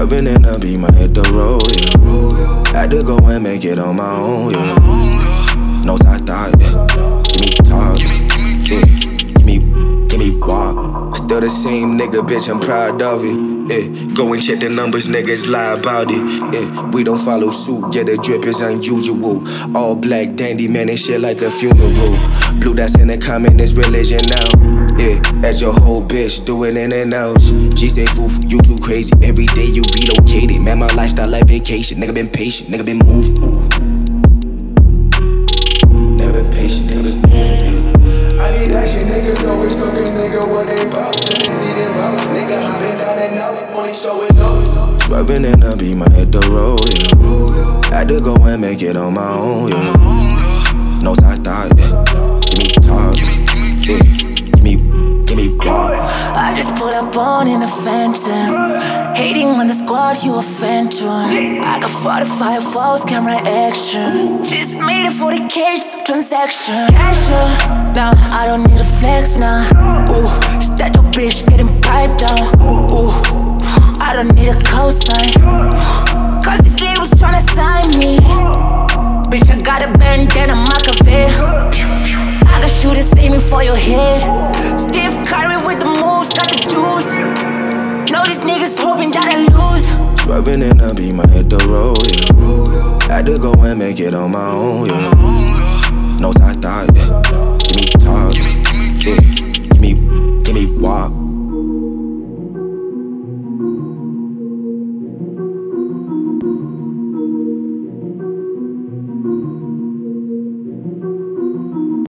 Swerving in a beam, I hit the road, yeah. Had to go and make it on my own, yeah. No side thought, yeah. Give me talk, yeah. Give me walk. Still the same nigga, bitch, I'm proud of it, yeah. Go and check the numbers, niggas lie about it, yeah. We don't follow suit, yeah, the drip is unusual. All black, dandy, man, and shit like a funeral. Blue, that's in the comment, it's religion now. Yeah, that's your whole bitch, doing in and outs. She say, foof, you too crazy. Every day you relocated. Man, my lifestyle like vacation. Nigga been patient, nigga been moving. Nigga been patient, nigga been moving, yeah. I need action, niggas always talking, nigga, what they bout. Till they see them out, nigga hopping down and out, only showing up. Swerving in a beam, I hit the road, yeah. Had to go and make it on my own, yeah. No side thought, yeah. Give me talk, yeah. Give me walk. I just pull up on in a phantom, hating when the squad, you a phantom. I got 45 false camera action. Just made a 40K transaction. Cash up, now I don't need a flex now. Ooh, stat your bitch getting piped down. Ooh, I don't need a cosign, cause these labels tryna sign me. Bitch, I got a bandana, Machiavelli. I got shooters aiming for your head. Steve Curry with the moves, got the juice. Know these niggas hoping that I lose. Swerving in a beam, I hit the road, yeah. Had to go and make it on my own, yeah. No side